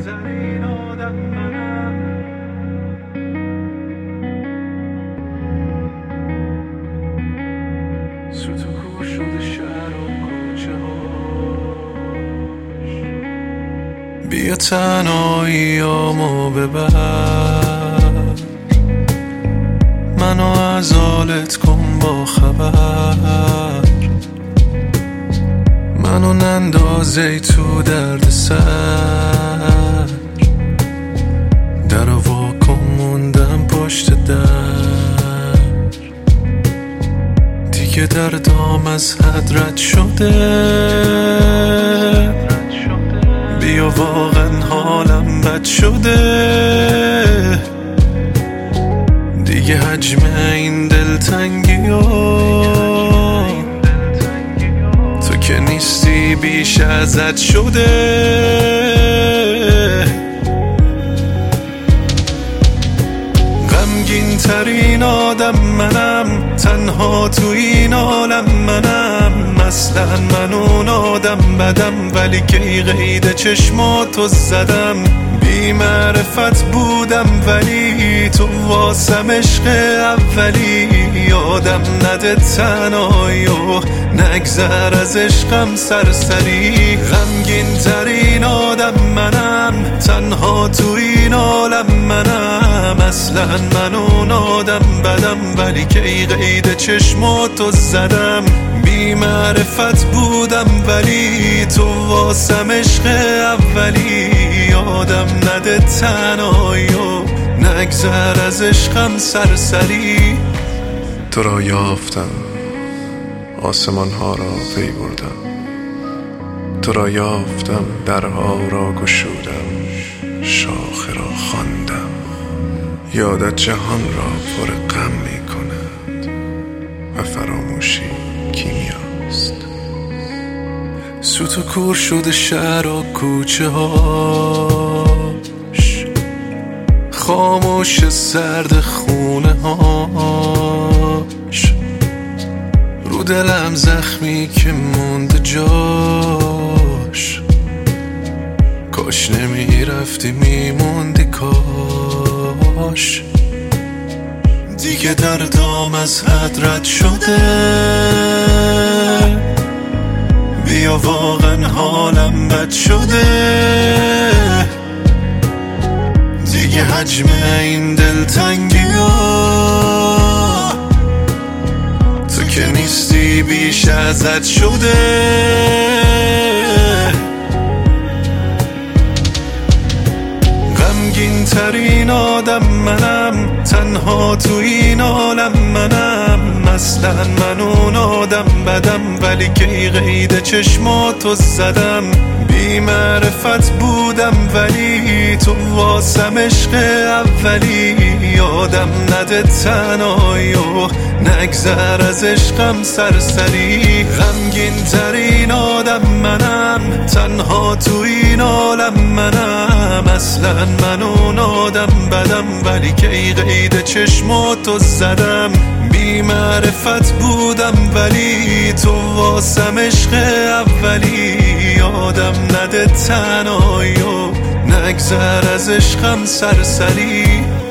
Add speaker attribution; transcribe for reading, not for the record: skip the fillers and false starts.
Speaker 1: غمگین‌ترین آدم منم. سوت و کور شده شهر و کوچه هاش. بیا تنهاییامو ببر، منو از حالت کن با خبر، منو نندازی تو درد سر، درو واکن موندم پشت در، دیگه دردام از حد رد شده، بیا واقعا حالم بد شده، دیگه حجم این دلتنگی تو که نیستی بیش ازت شده. غمگین ترین آدم منم، تنها تو این عالم منم، اصلا من اون آدم بدم، ولی کی قید چشماتو زدم، بی معرفت بودم ولی تو واسم عشق اولی، یادم نده تنهایی و نگذر از عشقم سرسری. غمگین ترین آدم منم، تنها تو این عالم منم، اصلا من اون آدم بدم، ولی کی قید چشماتو زدم، بی معرفت بودم ولی تو واسم عشق اولی، یادم نده تنهایی و نگذر از عشقم سرسری.
Speaker 2: تو را یافتم، آسمان ها را پی بردم، تو را یافتم، درها را گشودم، شاخه را خواندم، یادت جهان را پر غم می کند و فراموشی کیمیاست.
Speaker 1: سوت و کور شده شهر و کوچه هاش، خاموش سرد خونه هاش، رو دلم زخمی که مونده جاش، کاش نمیرفتی میموندی کاش، دیگه دردام از حد رد شده، بیا واقعا حالم بد شده، دیگه حجم این دلتنگی تو که نیستی بیش ازت شده. غمگین ترین آدم منم، تنها تو این عالم منم، اصلا من اون آدم بدم، ولی کی قید چشماتو زدم، بی معرفت بودم ولی تو واسم عشق اولی، یادم نده تنهایی و نگذر از عشقم سرسری. غمگین ترین آدم منم، تنها تو این عالم منم، اصلا من اون آدم بدم، ولی کی قید چشماتو زدم، بی معرفت بودم ولی تو واسم عشق اولی، یادم نده تنهایی و نگذر از عشقم سرسری.